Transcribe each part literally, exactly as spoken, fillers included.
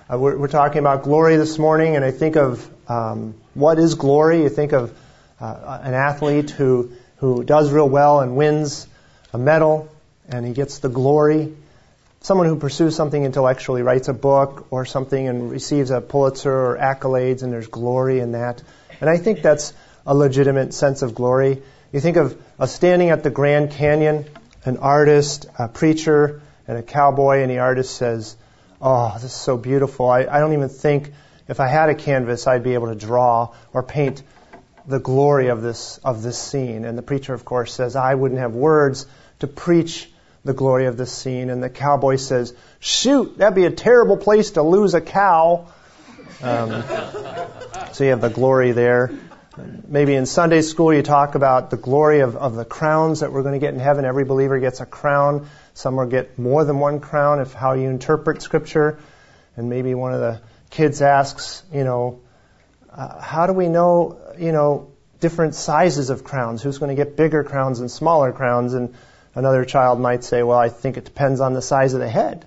Uh, we're, we're talking about glory this morning, and I think of um, what is glory. You think of uh, an athlete who, who does real well and wins a medal, and he gets the glory. Someone who pursues something intellectually, writes a book or something and receives a Pulitzer or accolades, and there's glory in that. And I think that's a legitimate sense of glory. You think of a standing at the Grand Canyon, an artist, a preacher, and a cowboy, and the artist says, "Oh, this is so beautiful. I, I don't even think if I had a canvas I'd be able to draw or paint the glory of this of this scene." And the preacher, of course, says, "I wouldn't have words to preach the glory of this scene." And the cowboy says, "Shoot, that'd be a terrible place to lose a cow." Um, so you have the glory there. Maybe in Sunday school you talk about the glory of, of the crowns that we're going to get in heaven. Every believer gets a crown. Some will get more than one crown if how you interpret Scripture. And maybe one of the kids asks, you know, uh, how do we know, you know, different sizes of crowns? Who's going to get bigger crowns and smaller crowns? And another child might say, well, I think it depends on the size of the head.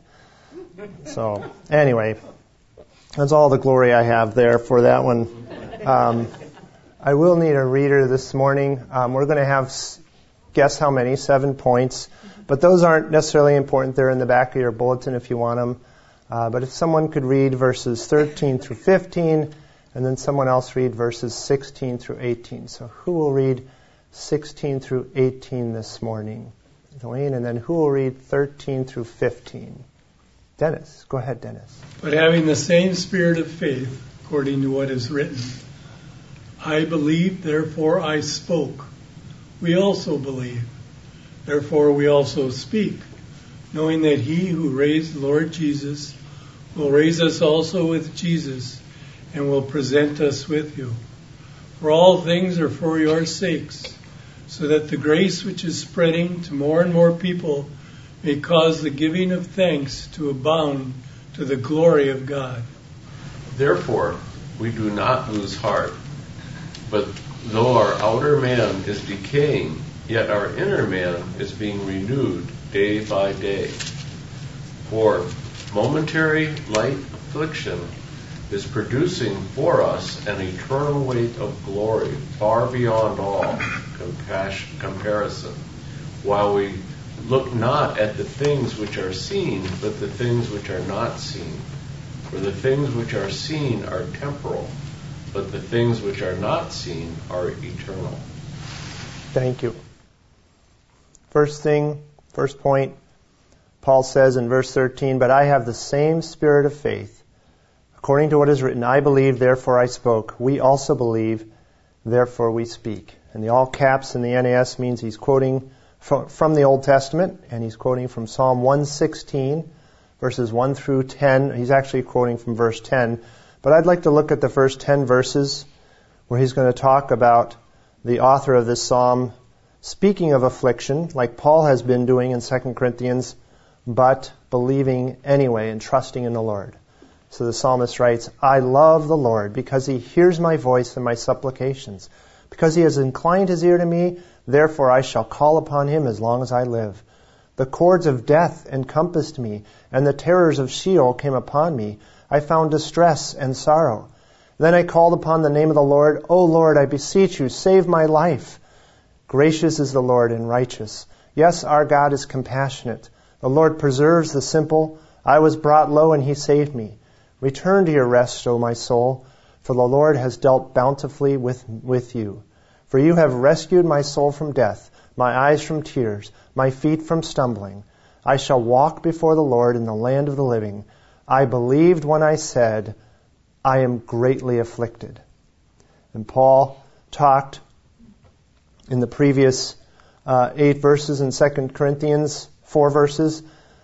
So anyway, that's all the glory I have there for that one. Um, I will need a reader this morning. Um, we're going to have, guess how many, seven points. But those aren't necessarily important. They're in the back of your bulletin if you want them. Uh, but if someone could read verses thirteen through fifteen, and then someone else read verses sixteen through eighteen. So who will read sixteen through eighteen this morning? Dwayne, and then who will read thirteen through fifteen? Dennis. Go ahead, Dennis. But having the same spirit of faith, according to what is written, I believed, therefore I spoke. We also believe, therefore we also speak, knowing that he who raised the Lord Jesus will raise us also with Jesus and will present us with you. For all things are for your sakes, so that the grace which is spreading to more and more people may cause the giving of thanks to abound to the glory of God. Therefore, we do not lose heart. But though our outer man is decaying, yet our inner man is being renewed day by day. For momentary light affliction is producing for us an eternal weight of glory far beyond all compassion, comparison, while we look not at the things which are seen, but the things which are not seen. For the things which are seen are temporal, but the things which are not seen are eternal. Thank you. First thing, first point, Paul says in verse thirteen, but I have the same spirit of faith. According to what is written, I believe, therefore I spoke. We also believe, therefore we speak. And the all caps in the N A S means he's quoting from, from the Old Testament, and he's quoting from Psalm one sixteen, verses one through ten. He's actually quoting from verse ten. But I'd like to look at the first ten verses where he's going to talk about the author of this psalm speaking of affliction, like Paul has been doing in Second Corinthians, but believing anyway and trusting in the Lord. So the psalmist writes, I love the Lord because he hears my voice and my supplications. Because he has inclined his ear to me, therefore I shall call upon him as long as I live. The cords of death encompassed me, and the terrors of Sheol came upon me. I found distress and sorrow. Then I called upon the name of the Lord. O Lord, I beseech you, save my life. Gracious is the Lord and righteous. Yes, our God is compassionate. The Lord preserves the simple. I was brought low and he saved me. Return to your rest, O my soul, for the Lord has dealt bountifully with, with you. For you have rescued my soul from death, my eyes from tears, my feet from stumbling. I shall walk before the Lord in the land of the living. I believed when I said, I am greatly afflicted. And Paul talked in the previous uh, eight verses in Second Corinthians, four verses.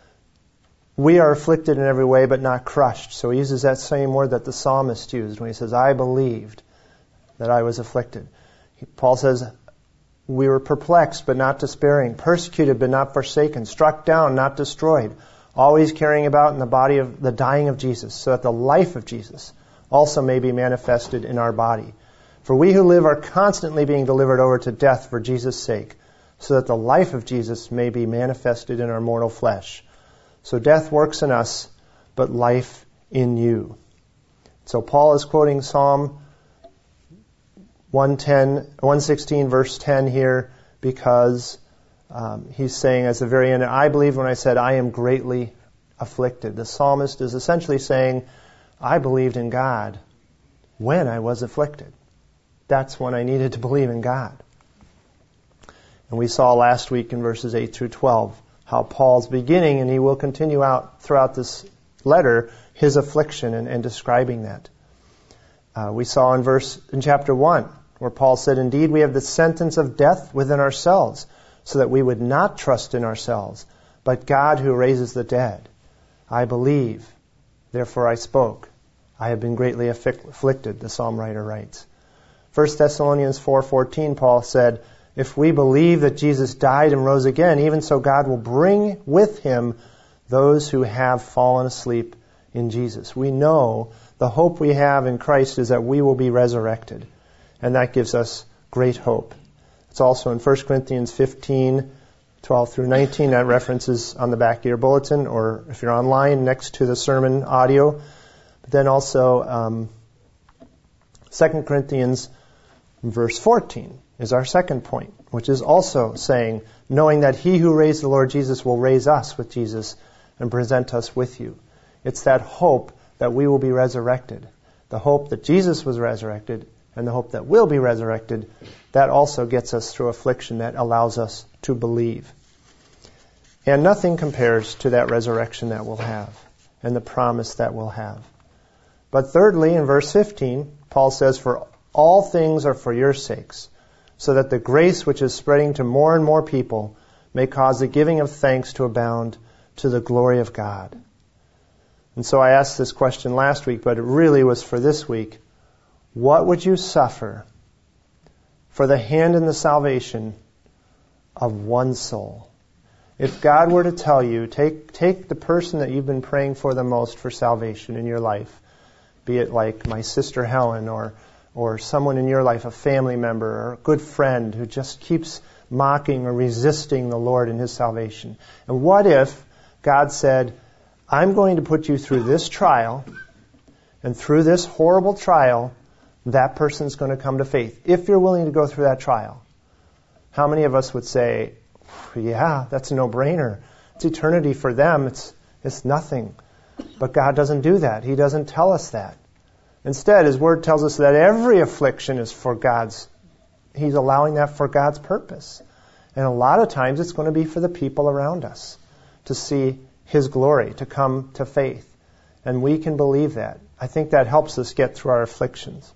We are afflicted in every way, but not crushed. So he uses that same word that the psalmist used when he says, I believed that I was afflicted. Paul says, we were perplexed, but not despairing, persecuted, but not forsaken, struck down, not destroyed, always carrying about in the body of the dying of Jesus, so that the life of Jesus also may be manifested in our body. For we who live are constantly being delivered over to death for Jesus' sake, so that the life of Jesus may be manifested in our mortal flesh. So death works in us, but life in you. So Paul is quoting Psalm one ten, one sixteen verse ten here because um, he's saying at the very end, I believed when I said, I am greatly afflicted. The psalmist is essentially saying, I believed in God when I was afflicted. That's when I needed to believe in God. And we saw last week in verses eight through twelve how Paul's beginning, and he will continue out throughout this letter, his affliction and, and describing that. Uh, we saw in verse in chapter one where Paul said, indeed we have the sentence of death within ourselves, so that we would not trust in ourselves, but God who raises the dead. I believe, therefore I spoke. I have been greatly afflicted, the psalm writer writes. First Thessalonians four fourteen, Paul said, if we believe that Jesus died and rose again, even so God will bring with him those who have fallen asleep in Jesus. We know the hope we have in Christ is that we will be resurrected. And that gives us great hope. It's also in First Corinthians fifteen, twelve through nineteen. That reference is on the back of your bulletin, or if you're online, next to the sermon audio. But then also um, Second Corinthians verse fourteen is our second point, which is also saying, knowing that he who raised the Lord Jesus will raise us with Jesus and present us with you. It's that hope that we will be resurrected. The hope that Jesus was resurrected and the hope that we'll be resurrected, that also gets us through affliction, that allows us to believe. And nothing compares to that resurrection that we'll have and the promise that we'll have. But thirdly, in verse fifteen, Paul says, for all things are for your sakes, so that the grace which is spreading to more and more people may cause the giving of thanks to abound to the glory of God. And so I asked this question last week, but it really was for this week. What would you suffer for the hand in the salvation of one soul? If God were to tell you, take take the person that you've been praying for the most for salvation in your life, be it like my sister Helen or or someone in your life, a family member or a good friend who just keeps mocking or resisting the Lord in his salvation. And what if God said, I'm going to put you through this trial, and through this horrible trial, that person's going to come to faith, if you're willing to go through that trial? How many of us would say, yeah, that's a no-brainer. It's eternity for them. It's it's nothing. But God doesn't do that. He doesn't tell us that. Instead, His Word tells us that every affliction is for God's, He's allowing that for God's purpose. And a lot of times it's going to be for the people around us to see His glory, to come to faith. And we can believe that. I think that helps us get through our afflictions.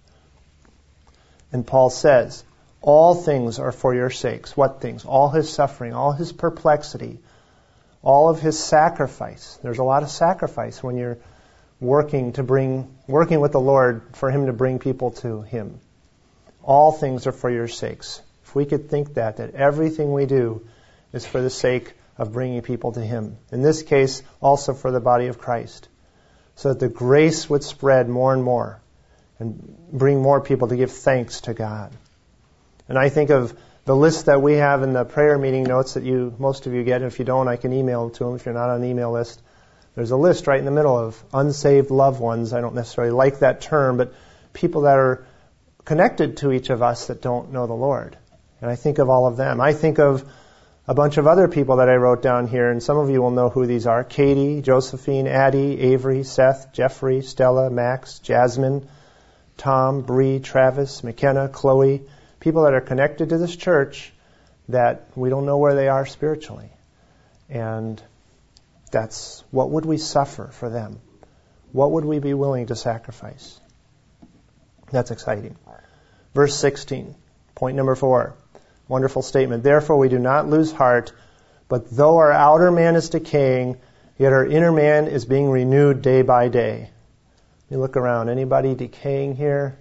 And Paul says, all things are for your sakes. What things? All His suffering, all His perplexity, all of His sacrifice. There's a lot of sacrifice when you're working to bring, working with the Lord for Him to bring people to Him. All things are for your sakes. If we could think that, that everything we do is for the sake of bringing people to Him. In this case, also for the body of Christ. So that the grace would spread more and more and bring more people to give thanks to God. And I think of the list that we have in the prayer meeting notes that you, most of you get. If you don't, I can email them to them if you're not on the email list. There's a list right in the middle of unsaved loved ones. I don't necessarily like that term, but people that are connected to each of us that don't know the Lord. And I think of all of them. I think of a bunch of other people that I wrote down here, and some of you will know who these are. Katie, Josephine, Addie, Avery, Seth, Jeffrey, Stella, Max, Jasmine, Tom, Bree, Travis, McKenna, Chloe. People that are connected to this church that we don't know where they are spiritually. And that's, what would we suffer for them? What would we be willing to sacrifice? That's exciting. Verse sixteen, point number four. Wonderful statement. Therefore we do not lose heart, but though our outer man is decaying, yet our inner man is being renewed day by day. You look around. Anybody decaying here?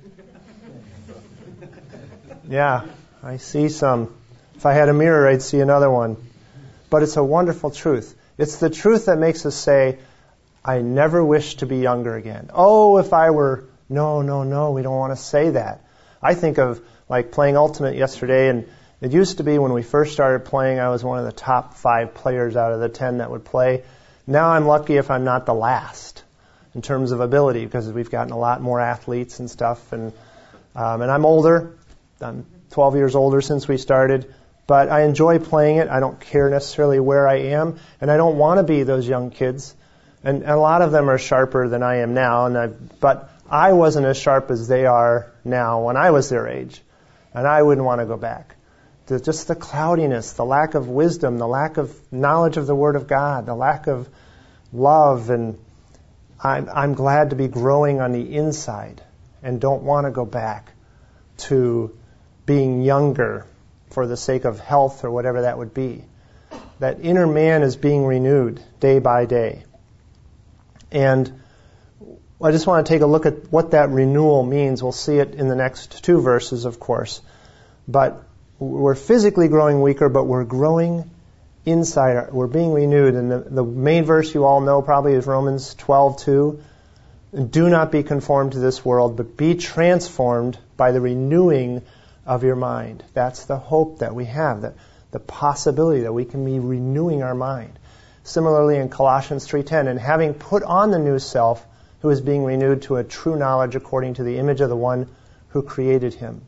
Yeah, I see some. If I had a mirror, I'd see another one. But it's a wonderful truth. It's the truth that makes us say, I never wish to be younger again. Oh, if I were... No, no, no, we don't want to say that. I think of like playing Ultimate yesterday, and it used to be when we first started playing, I was one of the top five players out of the ten that would play. Now I'm lucky if I'm not the last. in terms of ability, because we've gotten a lot more athletes and stuff. And um, and I'm older. I'm twelve years older since we started. But I enjoy playing it. I don't care necessarily where I am. And I don't want to be those young kids. And, and a lot of them are sharper than I am now. And I, but I wasn't as sharp as they are now when I was their age. And I wouldn't want to go back. The, just the cloudiness, the lack of wisdom, the lack of knowledge of the Word of God, the lack of love. And I'm, I'm glad to be growing on the inside and don't want to go back to being younger for the sake of health or whatever that would be. That inner man is being renewed day by day. And I just want to take a look at what that renewal means. We'll see it in the next two verses, of course. But we're physically growing weaker, but we're growing inside. We're being renewed. And the, the main verse you all know probably is Romans twelve two. Do not be conformed to this world, but be transformed by the renewing of your mind. That's the hope that we have, that the possibility that we can be renewing our mind. Similarly in Colossians three ten, and having put on the new self, who is being renewed to a true knowledge according to the image of the one who created him.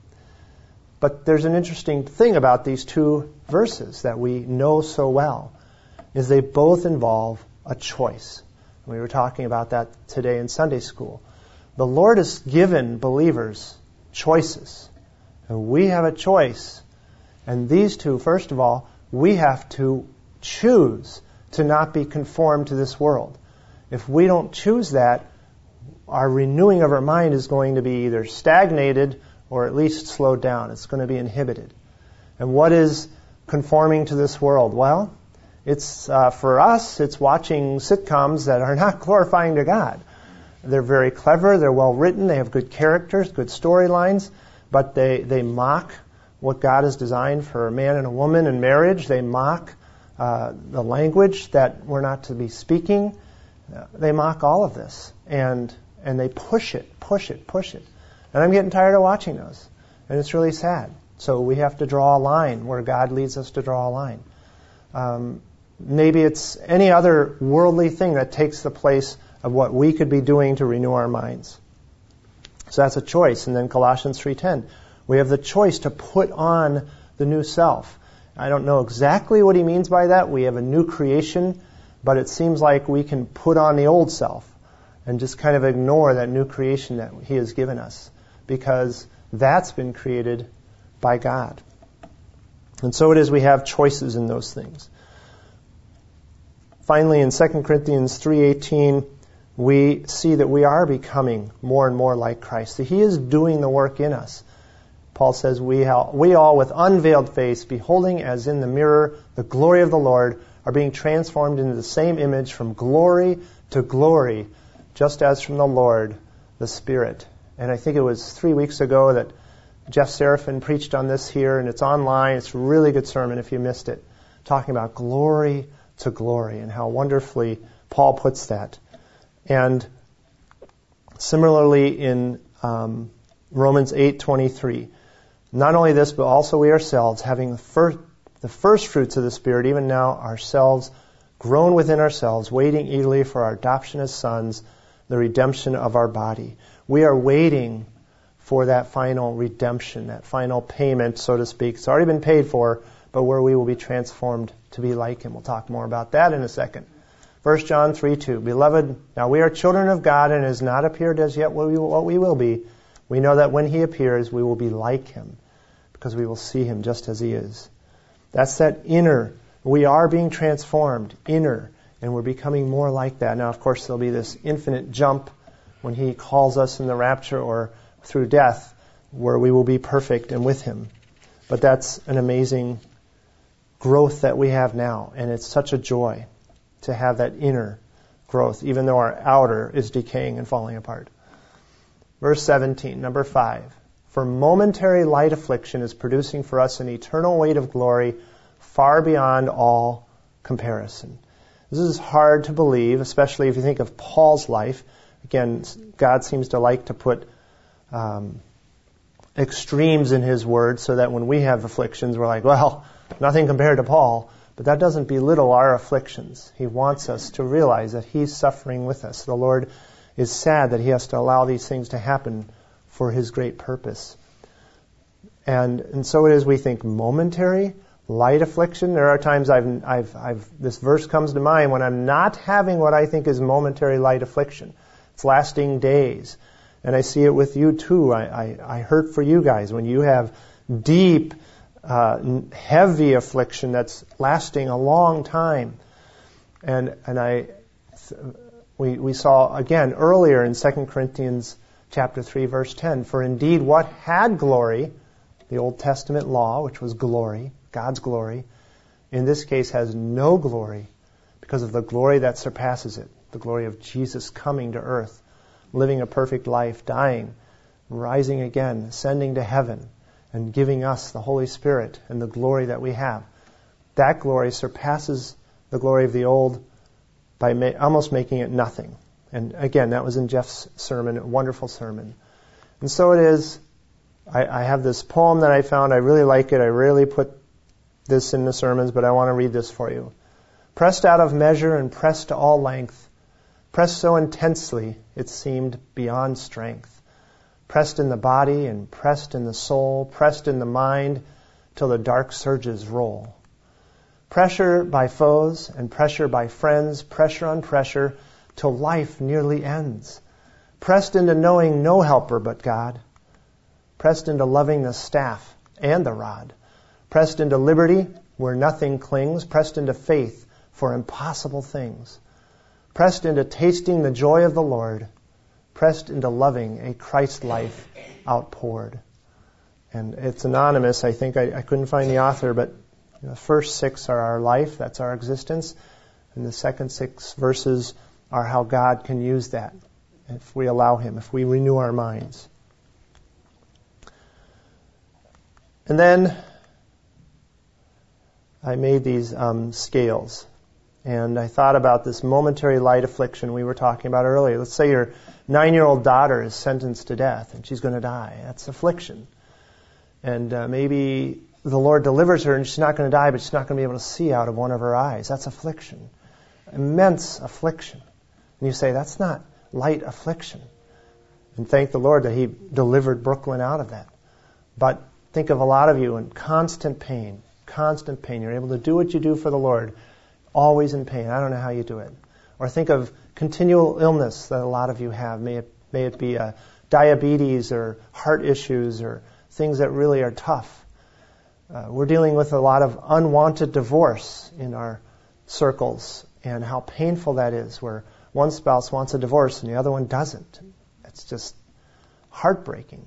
But there's an interesting thing about these two verses that we know so well, is they both involve a choice. We were talking about that today in Sunday school. The Lord has given believers choices. And we have a choice. And these two, first of all, we have to choose to not be conformed to this world. If we don't choose that, our renewing of our mind is going to be either stagnated or at least slowed down. It's going to be inhibited. And what is conforming to this world? Well, it's uh, for us, it's watching sitcoms that are not glorifying to God. They're very clever, they're well written, they have good characters, good storylines, but they, they mock what God has designed for a man and a woman in marriage. They mock uh, the language that we're not to be speaking. Uh, they mock all of this. And and they push it, push it, push it. And I'm getting tired of watching those. And it's really sad. So we have to draw a line where God leads us to draw a line. Um, maybe it's any other worldly thing that takes the place of what we could be doing to renew our minds. So that's a choice. And then Colossians three ten, we have the choice to put on the new self. I don't know exactly what he means by that. We have a new creation, but it seems like we can put on the old self and just kind of ignore that new creation that he has given us, because that's been created by God. And so it is, we have choices in those things. Finally, in Second Corinthians three eighteen, we see that we are becoming more and more like Christ, that he is doing the work in us. Paul says, we all, we all with unveiled face, beholding as in the mirror the glory of the Lord, are being transformed into the same image from glory to glory, just as from the Lord, the Spirit. And I think it was three weeks ago that Jeff Seraphin preached on this here, and it's online. It's a really good sermon if you missed it, talking about glory to glory and how wonderfully Paul puts that. And similarly in um, Romans eight twenty-three, not only this, but also we ourselves, having the first, the first fruits of the Spirit, even now ourselves, grown within ourselves, waiting eagerly for our adoption as sons, the redemption of our body. We are waiting for that final redemption, that final payment, so to speak. It's already been paid for, but where we will be transformed to be like him. We'll talk more about that in a second. First John three two, Beloved, now we are children of God, and it has not appeared as yet what we, what we will be. We know that when he appears, we will be like him, because we will see him just as he is. That's that inner. We are being transformed, inner, and we're becoming more like that. Now, of course, there'll be this infinite jump when he calls us in the rapture or through death, where we will be perfect and with him. But that's an amazing growth that we have now, and it's such a joy to have that inner growth, even though our outer is decaying and falling apart. Verse seventeen, number five. For momentary light affliction is producing for us an eternal weight of glory far beyond all comparison. This is hard to believe, especially if you think of Paul's life. Again, God seems to like to put um, extremes in his word so that when we have afflictions, we're like, well, nothing compared to Paul. But that doesn't belittle our afflictions. He wants us to realize that he's suffering with us. The Lord is sad that he has to allow these things to happen for his great purpose. And and so it is, we think momentary, light affliction. There are times I've, I've, I've, this verse comes to mind when I'm not having what I think is momentary light affliction. It's lasting days. And I see it with you too. I, I, I hurt for you guys when you have deep, uh, heavy affliction that's lasting a long time. And and I, we we saw again earlier in Second Corinthians chapter three, verse ten. For indeed, what had glory, the Old Testament law, which was glory, God's glory, in this case has no glory because of the glory that surpasses it, the glory of Jesus coming to earth, living a perfect life, dying, rising again, ascending to heaven, and giving us the Holy Spirit and the glory that we have. That glory surpasses the glory of the old by ma- almost making it nothing. And again, that was in Jeff's sermon, a wonderful sermon. And so it is, I, I have this poem that I found, I really like it, I rarely put this in the sermons, but I want to read this for you. Pressed out of measure and pressed to all length, pressed so intensely it seemed beyond strength, pressed in the body and pressed in the soul, pressed in the mind till the dark surges roll. Pressure by foes and pressure by friends, pressure on pressure till life nearly ends. Pressed into knowing no helper but God. Pressed into loving the staff and the rod. Pressed into liberty where nothing clings. Pressed into faith for impossible things. Pressed into tasting the joy of the Lord. Pressed into loving a Christ life outpoured. And it's anonymous. I think I, I couldn't find the author, but the first six are our life, that's our existence, and the second six verses are how God can use that if we allow Him, if we renew our minds. And then I made these um, scales, and I thought about this momentary light affliction we were talking about earlier. Let's say your nine-year-old daughter is sentenced to death, and she's going to die. That's affliction. And uh, maybe the Lord delivers her and she's not going to die, but she's not going to be able to see out of one of her eyes. That's affliction. Immense affliction. And you say, that's not light affliction. And thank the Lord that He delivered Brooklyn out of that. But think of a lot of you in constant pain, constant pain. You're able to do what you do for the Lord, always in pain. I don't know how you do it. Or think of continual illness that a lot of you have. May it, may it be uh, diabetes or heart issues or things that really are tough. Uh, we're dealing with a lot of unwanted divorce in our circles, and how painful that is, where one spouse wants a divorce and the other one doesn't. It's just heartbreaking.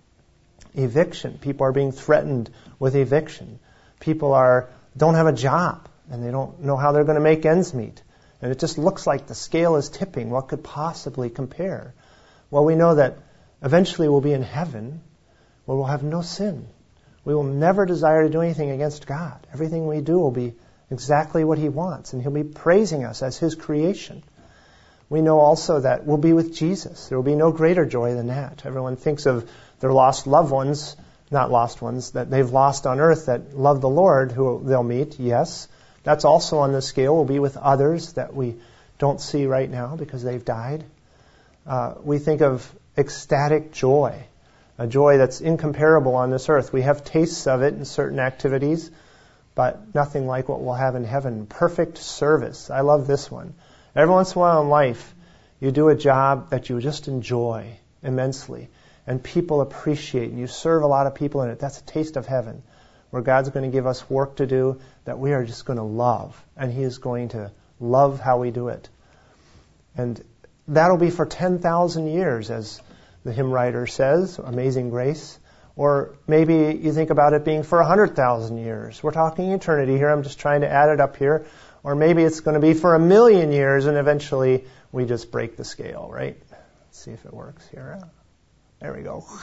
Eviction. People are being threatened with eviction. People are don't have a job, and they don't know how they're going to make ends meet. And it just looks like the scale is tipping. What could possibly compare? Well, we know that eventually we'll be in heaven, where we'll have no sin. We will never desire to do anything against God. Everything we do will be exactly what He wants, and He'll be praising us as His creation. We know also that we'll be with Jesus. There will be no greater joy than that. Everyone thinks of their lost loved ones, not lost ones, that they've lost on earth that love the Lord, who they'll meet. Yes, that's also on the scale. We'll be with others that we don't see right now because they've died. Uh, we think of ecstatic joy. A joy that's incomparable on this earth. We have tastes of it in certain activities, but nothing like what we'll have in heaven. Perfect service. I love this one. Every once in a while in life, you do a job that you just enjoy immensely, and people appreciate, and you serve a lot of people in it. That's a taste of heaven, where God's going to give us work to do that we are just going to love, and He is going to love how we do it. And that'll be for ten thousand years, as the hymn writer says, Amazing Grace. Or maybe you think about it being for one hundred thousand years. We're talking eternity here. I'm just trying to add it up here. Or maybe it's going to be for a million years, and eventually we just break the scale, right? Let's see if it works here. There we go.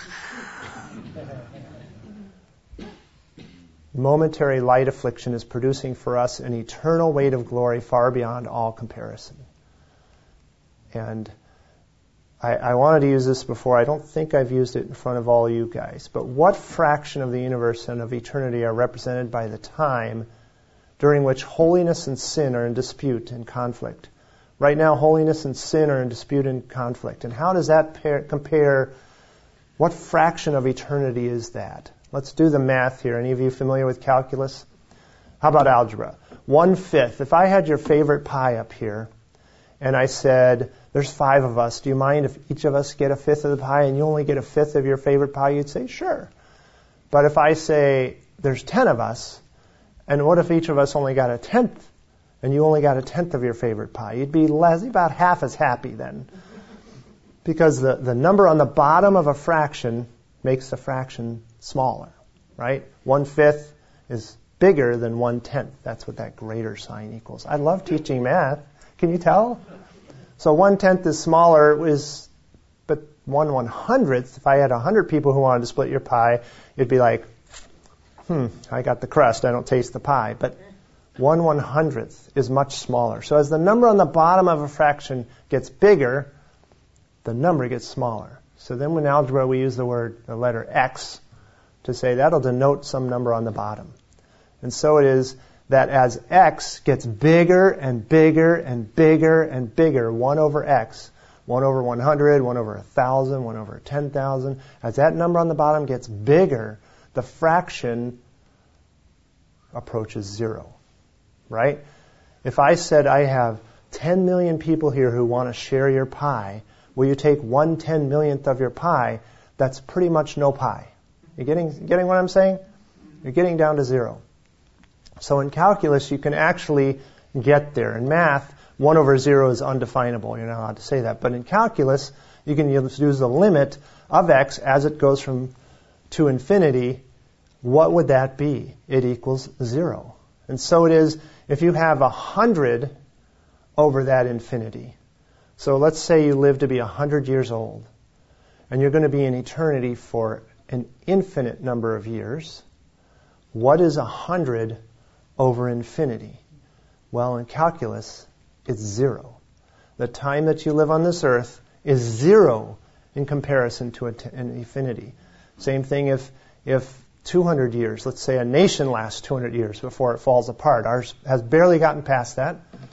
Momentary light affliction is producing for us an eternal weight of glory far beyond all comparison. And I, I wanted to use this before. I don't think I've used it in front of all you guys. But what fraction of the universe and of eternity are represented by the time during which holiness and sin are in dispute and conflict? Right now, holiness and sin are in dispute and conflict. And how does that pair, compare? What fraction of eternity is that? Let's do the math here. Any of you familiar with calculus? How about algebra? One-fifth. If I had your favorite pie up here, and I said, there's five of us, do you mind if each of us get a fifth of the pie and you only get a fifth of your favorite pie? You'd say, sure. But if I say, there's ten of us, and what if each of us only got a tenth, and you only got a tenth of your favorite pie? You'd be less, about half as happy then. Because the, the number on the bottom of a fraction makes the fraction smaller, right? One-fifth is bigger than one-tenth. That's what that greater sign equals. I love teaching math. Can you tell? So one-tenth is smaller, is, but one one-hundredth, if I had one hundred people who wanted to split your pie, it'd be like, hmm, I got the crust, I don't taste the pie. But one one-hundredth is much smaller. So as the number on the bottom of a fraction gets bigger, the number gets smaller. So then in algebra we use the word, the letter x, to say that'll denote some number on the bottom. And so it is that as x gets bigger and bigger and bigger and bigger, one over x, one over one hundred, one over one thousand, one over ten thousand, as that number on the bottom gets bigger, the fraction approaches zero, right? If I said I have ten million people here who want to share your pie, will you take one ten millionth of your pie? That's pretty much no pie. You getting getting what I'm saying? You're getting down to zero. So in calculus, you can actually get there. In math, one over zero is undefinable. You're not allowed to say that. But in calculus, you can use the limit of x as it goes from to infinity. What would that be? It equals zero. And so it is if you have a hundred over that infinity. So let's say you live to be a hundred years old, and you're going to be in eternity for an infinite number of years. What is a hundred over infinity? Well, in calculus, it's zero. The time that you live on this earth is zero in comparison to an infinity. Same thing if if two hundred years, let's say a nation lasts two hundred years before it falls apart. Ours has barely gotten past that.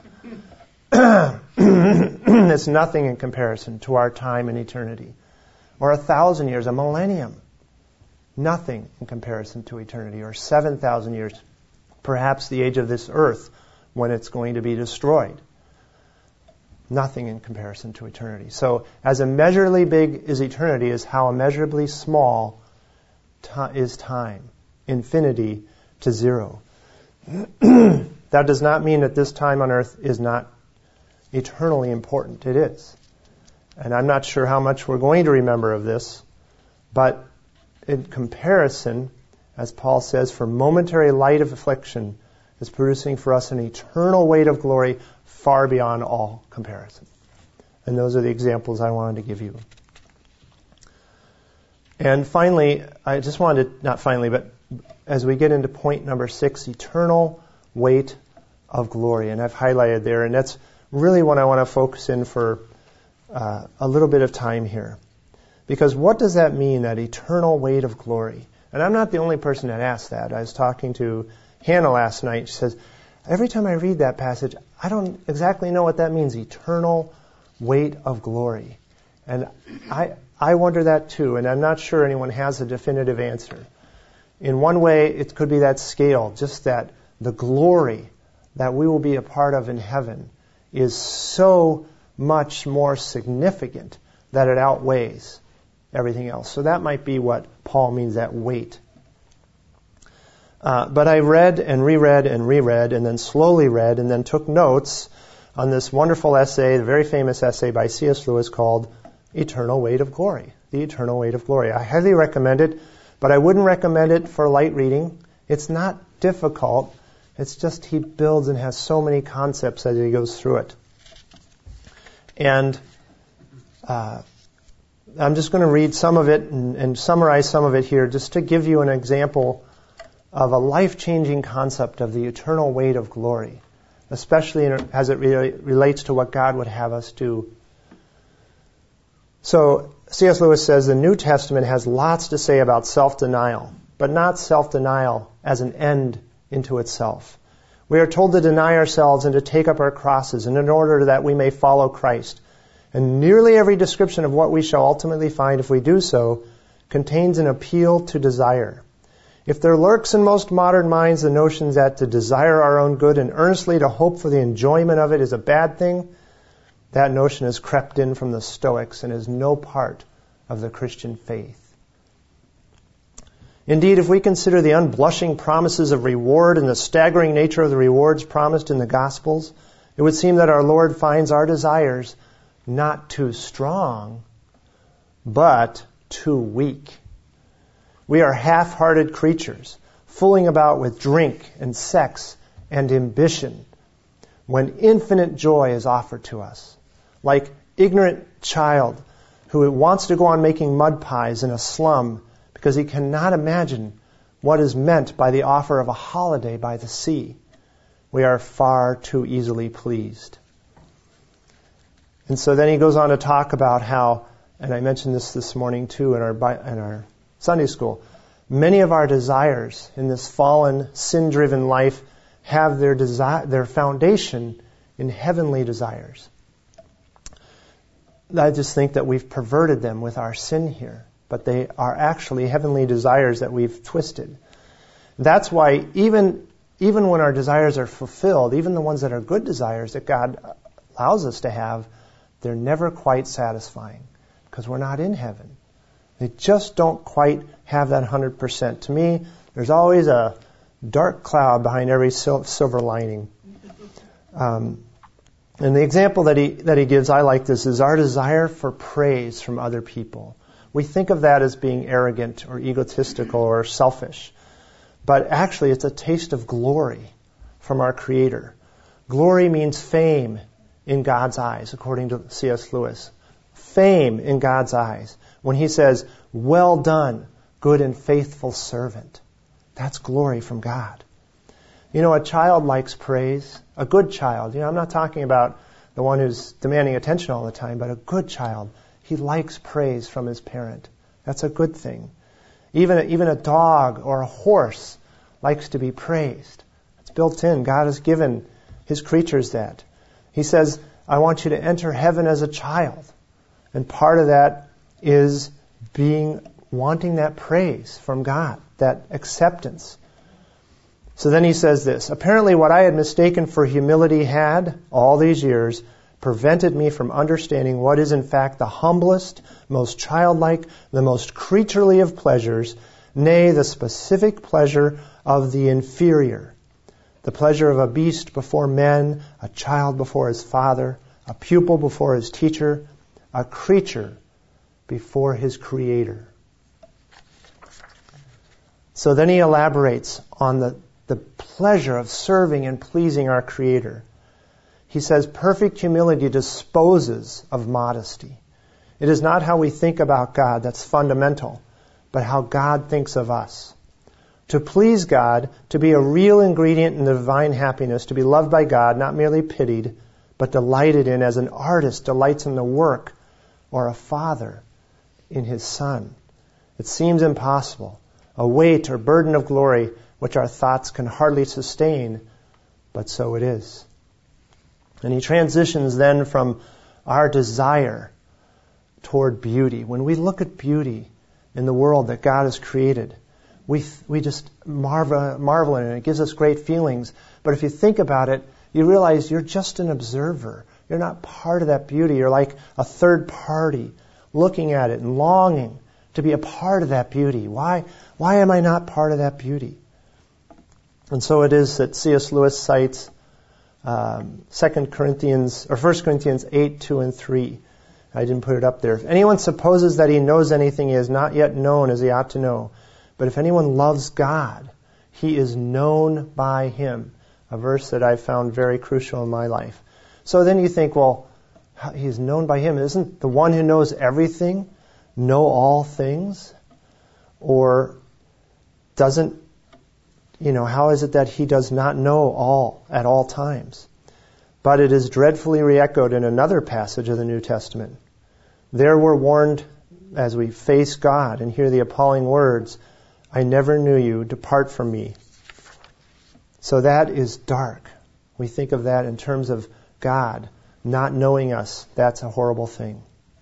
It's nothing in comparison to our time in eternity. Or a thousand years, a millennium. Nothing in comparison to eternity. Or seven thousand years, perhaps the age of this earth when it's going to be destroyed. Nothing in comparison to eternity. So as immeasurably big as eternity is how immeasurably small t- is time. Infinity to zero. That does not mean that this time on earth is not eternally important. It is. And I'm not sure how much we're going to remember of this, but in comparison, as Paul says, for momentary light of affliction is producing for us an eternal weight of glory far beyond all comparison. And those are the examples I wanted to give you. And finally, I just wanted to, not finally, but as we get into point number six, eternal weight of glory. And I've highlighted there, and that's really what I want to focus in for uh, a little bit of time here. Because what does that mean, that eternal weight of glory? And I'm not the only person that asked that. I was talking to Hannah last night. She says, every time I read that passage, I don't exactly know what that means, eternal weight of glory. And I I wonder that too, and I'm not sure anyone has a definitive answer. In one way, it could be that scale, just that the glory that we will be a part of in heaven is so much more significant that it outweighs everything else. So that might be what Paul means, that weight. Uh, but I read and reread and reread and then slowly read and then took notes on this wonderful essay, the very famous essay by C S Lewis called Eternal Weight of Glory. The Eternal Weight of Glory. I highly recommend it, but I wouldn't recommend it for light reading. It's not difficult. It's just he builds and has so many concepts as he goes through it. And uh, I'm just going to read some of it and, and summarize some of it here just to give you an example of a life-changing concept of the eternal weight of glory, especially in, as it re- relates to what God would have us do. So C S Lewis says the New Testament has lots to say about self-denial, but not self-denial as an end into itself. We are told to deny ourselves and to take up our crosses, and in order that we may follow Christ. And nearly every description of what we shall ultimately find if we do so contains an appeal to desire. If there lurks in most modern minds the notion that to desire our own good and earnestly to hope for the enjoyment of it is a bad thing, that notion has crept in from the Stoics and is no part of the Christian faith. Indeed, if we consider the unblushing promises of reward and the staggering nature of the rewards promised in the Gospels, it would seem that our Lord finds our desires not too strong, but too weak. We are half-hearted creatures, fooling about with drink and sex and ambition, when infinite joy is offered to us. Like ignorant child who wants to go on making mud pies in a slum because he cannot imagine what is meant by the offer of a holiday by the sea. We are far too easily pleased. And so then he goes on to talk about how, and I mentioned this this morning too in our in our Sunday school, many of our desires in this fallen, sin-driven life have their desi- their foundation in heavenly desires. I just think that we've perverted them with our sin here, but they are actually heavenly desires that we've twisted. That's why even even when our desires are fulfilled, even the ones that are good desires that God allows us to have, they're never quite satisfying because we're not in heaven. They just don't quite have that one hundred percent. To me, there's always a dark cloud behind every sil- silver lining. Um, and the example that he that he gives, I like this, is our desire for praise from other people. We think of that as being arrogant or egotistical or selfish. But actually, it's a taste of glory from our Creator. Glory means fame in God's eyes, according to C S Lewis. Fame in God's eyes. When he says, "Well done, good and faithful servant." That's glory from God. You know, a child likes praise. A good child. You know, I'm not talking about the one who's demanding attention all the time, but a good child. He likes praise from his parent. That's a good thing. Even, even a dog or a horse likes to be praised. It's built in. God has given His creatures that. He says, I want you to enter heaven as a child. And part of that is being, wanting that praise from God, that acceptance. So then he says this, apparently what I had mistaken for humility had, all these years, prevented me from understanding what is in fact the humblest, most childlike, the most creaturely of pleasures, nay, the specific pleasure of the inferior. The pleasure of a beast before men, a child before his father, a pupil before his teacher, a creature before his Creator. So then he elaborates on the, the pleasure of serving and pleasing our Creator. He says, perfect humility disposes of modesty. It is not how we think about God that's fundamental, but how God thinks of us. To please God, to be a real ingredient in the divine happiness, to be loved by God, not merely pitied, but delighted in as an artist delights in the work, or a father in his son. It seems impossible, a weight or burden of glory which our thoughts can hardly sustain, but so it is. And he transitions then from our desire toward beauty. When we look at beauty in the world that God has created, we we just marvel, marvel in it. It gives us great feelings. But if you think about it, you realize you're just an observer. You're not part of that beauty. You're like a third party looking at it and longing to be a part of that beauty. Why, why am I not part of that beauty? And so it is that C S Lewis cites um, Second Corinthians or First Corinthians eight, two and three. I didn't put it up there. If anyone supposes that he knows anything, he has not yet known as he ought to know. But if anyone loves God, he is known by Him. A verse that I found very crucial in my life. So then you think, well, he's known by Him. Isn't the one who knows everything know all things? Or doesn't, you know, how is it that He does not know all at all times? But it is dreadfully re-echoed in another passage of the New Testament. There we're warned as we face God and hear the appalling words, I never knew you, depart from me. So that is dark. We think of that in terms of God not knowing us. That's a horrible thing.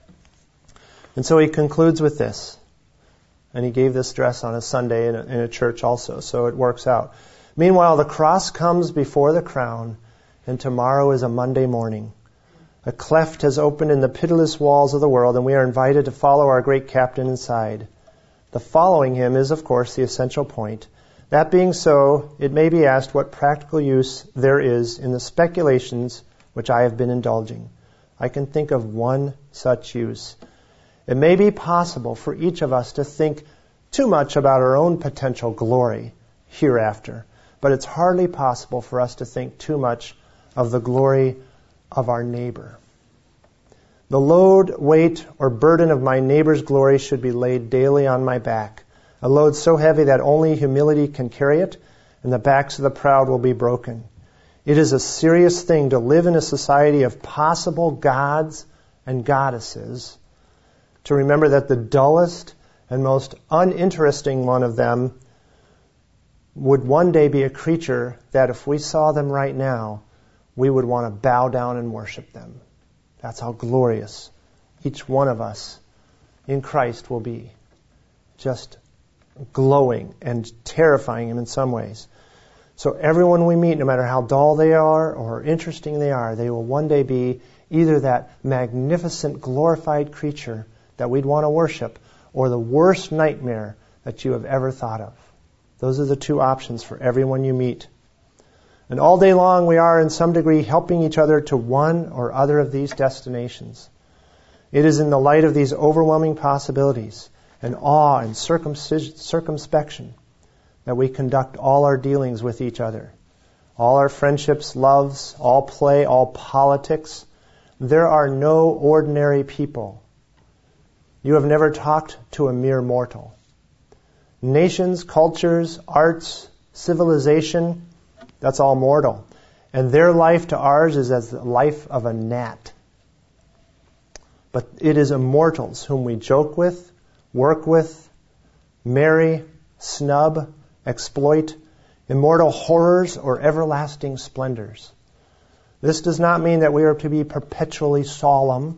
And so he concludes with this. And he gave this address on a Sunday in a, in a church also, so it works out. Meanwhile, the cross comes before the crown, and tomorrow is a Monday morning. A cleft has opened in the pitiless walls of the world, and we are invited to follow our great captain inside. The following him is, of course, the essential point. That being so, it may be asked what practical use there is in the speculations which I have been indulging. I can think of one such use. It may be possible for each of us to think too much about our own potential glory hereafter, but it's hardly possible for us to think too much of the glory of our neighbor. The load, weight, or burden of my neighbor's glory should be laid daily on my back, a load so heavy that only humility can carry it, and the backs of the proud will be broken. It is a serious thing to live in a society of possible gods and goddesses, to remember that the dullest and most uninteresting one of them would one day be a creature that if we saw them right now, we would want to bow down and worship them. That's how glorious each one of us in Christ will be. Just glowing and terrifying him in some ways. So everyone we meet, no matter how dull they are or interesting they are, they will one day be either that magnificent glorified creature that we'd want to worship, or the worst nightmare that you have ever thought of. Those are the two options for everyone you meet. And all day long we are in some degree helping each other to one or other of these destinations. It is in the light of these overwhelming possibilities and awe and circumcis- circumspection that we conduct all our dealings with each other. All our friendships, loves, all play, all politics. There are no ordinary people. You have never talked to a mere mortal. Nations, cultures, arts, civilization, that's all mortal. And their life to ours is as the life of a gnat. But it is immortals whom we joke with, work with, marry, snub, exploit, immortal horrors or everlasting splendors. This does not mean that we are to be perpetually solemn.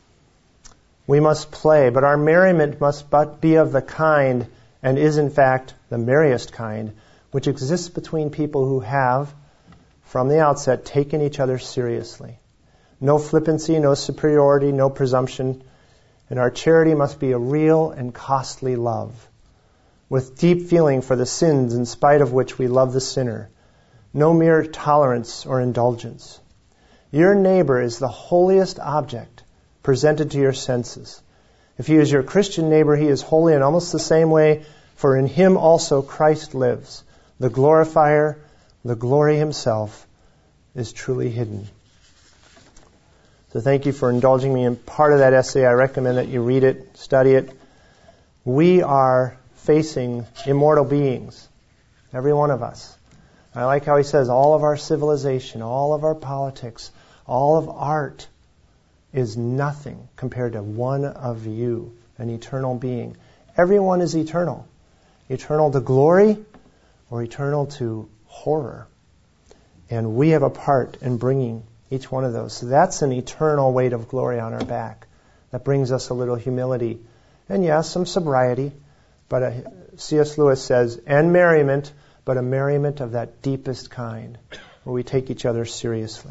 We must play, but our merriment must but be of the kind, and is in fact the merriest kind, which exists between people who have, from the outset, taken each other seriously. No flippancy, no superiority, no presumption, and our charity must be a real and costly love, with deep feeling for the sins in spite of which we love the sinner. No mere tolerance or indulgence. Your neighbor is the holiest object presented to your senses. If he is your Christian neighbor, he is holy in almost the same way, for in him also Christ lives. The glorifier, the glory himself, is truly hidden. So thank you for indulging me in part of that essay. I recommend that you read it, study it. We are facing immortal beings, every one of us. I like how he says all of our civilization, all of our politics, all of art is nothing compared to one of you, an eternal being. Everyone is eternal. Eternal to glory or eternal to horror. And we have a part in bringing each one of those. So that's an eternal weight of glory on our back. That brings us a little humility. And yes, some sobriety. But uh, C S Lewis says, and merriment, but a merriment of that deepest kind, where we take each other seriously.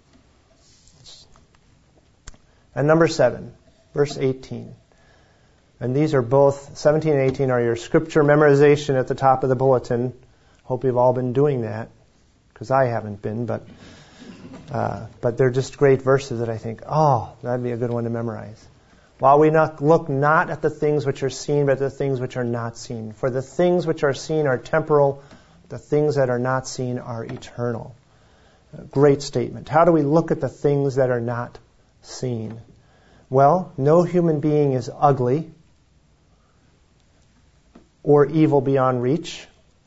And number seven, verse eighteen. And these are both, seventeen and eighteen are your scripture memorization at the top of the bulletin. Hope you've all been doing that, because I haven't been, but uh, but they're just great verses that I think, oh, that'd be a good one to memorize. While we not look not at the things which are seen, but the things which are not seen. For the things which are seen are temporal, the things that are not seen are eternal. A great statement. How do we look at the things that are not seen? Well, no human being is ugly or evil beyond reach.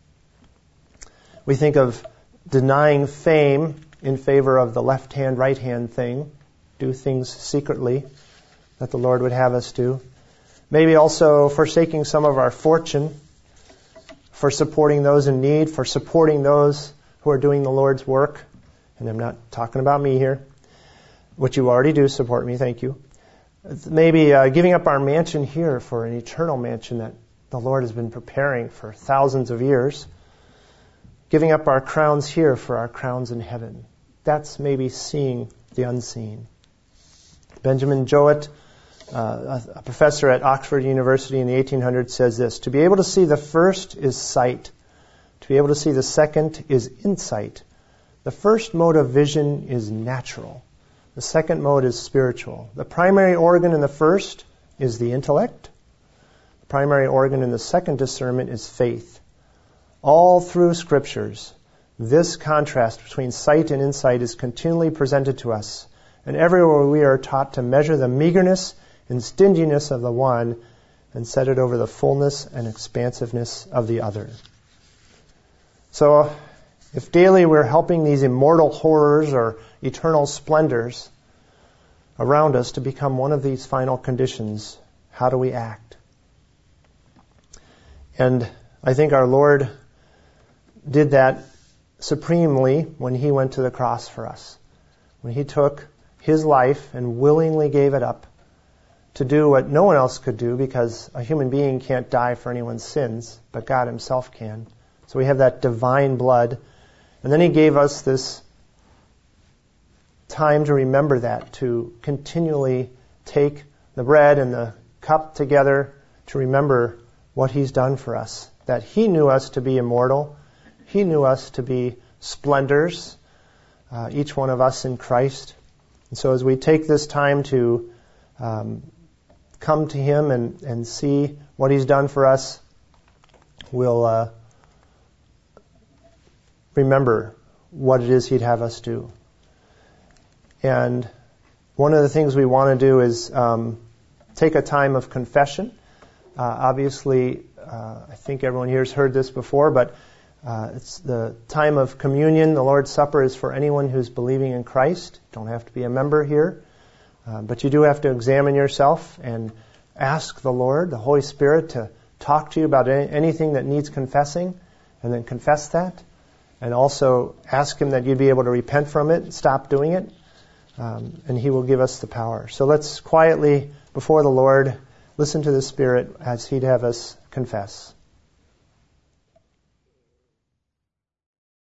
We think of denying fame in favor of the left-hand, right-hand thing. Do things secretly that the Lord would have us do. Maybe also forsaking some of our fortune for supporting those in need, for supporting those who are doing the Lord's work, and I'm not talking about me here, which you already do support me, thank you. Maybe uh, giving up our mansion here for an eternal mansion that the Lord has been preparing for thousands of years. Giving up our crowns here for our crowns in heaven. That's maybe seeing the unseen. Benjamin Jowett, uh, a professor at Oxford University in the eighteen hundreds, says this: to be able to see the first is sight. To be able to see the second is insight. The first mode of vision is natural. The second mode is spiritual. The primary organ in the first is the intellect. The primary organ in the second discernment is faith. All through Scriptures, this contrast between sight and insight is continually presented to us, and everywhere we are taught to measure the meagerness and stinginess of the one and set it over the fullness and expansiveness of the other. So, if daily we're helping these immortal horrors or eternal splendors around us to become one of these final conditions, how do we act? And I think our Lord did that supremely when He went to the cross for us. When He took His life and willingly gave it up to do what no one else could do, because a human being can't die for anyone's sins, but God Himself can. So we have that divine blood. And then He gave us this time to remember that, to continually take the bread and the cup together to remember what He's done for us. That He knew us to be immortal. He knew us to be splendors, uh, each one of us in Christ. And so as we take this time to um, come to Him and, and see what He's done for us, we'll uh, remember what it is He'd have us do. And one of the things we want to do is um, take a time of confession. Uh, obviously, uh, I think everyone here has heard this before, but Uh, it's the time of communion. The Lord's Supper is for anyone who's believing in Christ. You don't have to be a member here. Uh, but you do have to examine yourself and ask the Lord, the Holy Spirit, to talk to you about any, anything that needs confessing, and then confess that. And also ask Him that you'd be able to repent from it, stop doing it, um, and He will give us the power. So let's quietly, before the Lord, listen to the Spirit as He'd have us confess.